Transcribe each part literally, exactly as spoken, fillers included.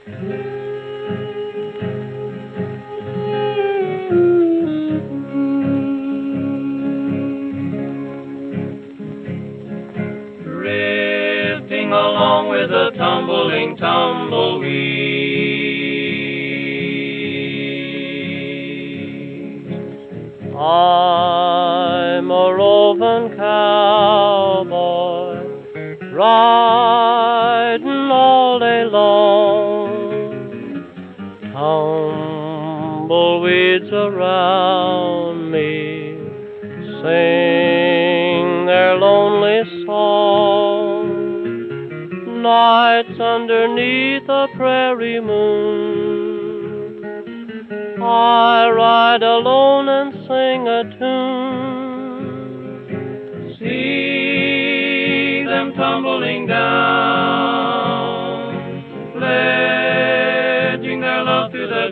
Drifting along with a tumbling tumbleweed. I'm a roving cowboy, riding all day long. Tumbleweeds around me sing their lonely song. Nights underneath a prairie moon, I ride alone and sing a tune. See them tumbling down, pledging their love to the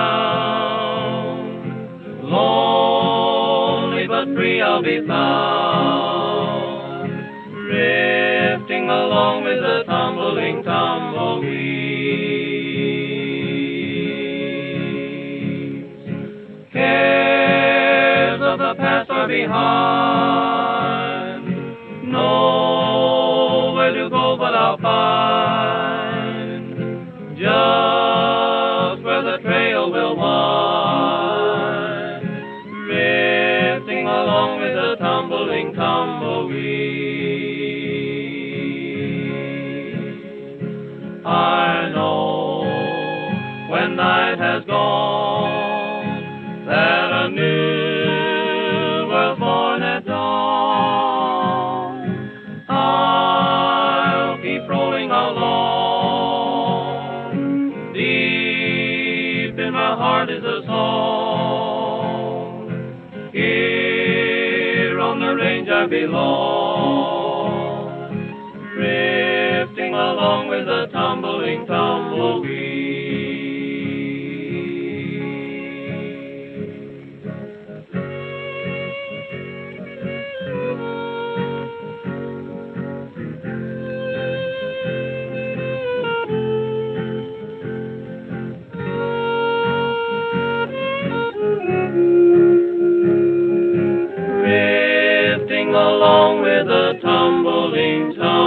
ground. Lonely but free I'll be found, drifting along with the tumbling tumbleweeds. Cares of the past are behind, nowhere to go but I'll find just where the trail will wind, drifting along with the tumbling tumbleweed. I know when night has gone that a new world's born at dawn. I'll keep rolling along, deep in my heart is a song. Here on the range I belong, drifting along with the tumbling tumbleweed. Drifting along with the tumbling tumbleweed.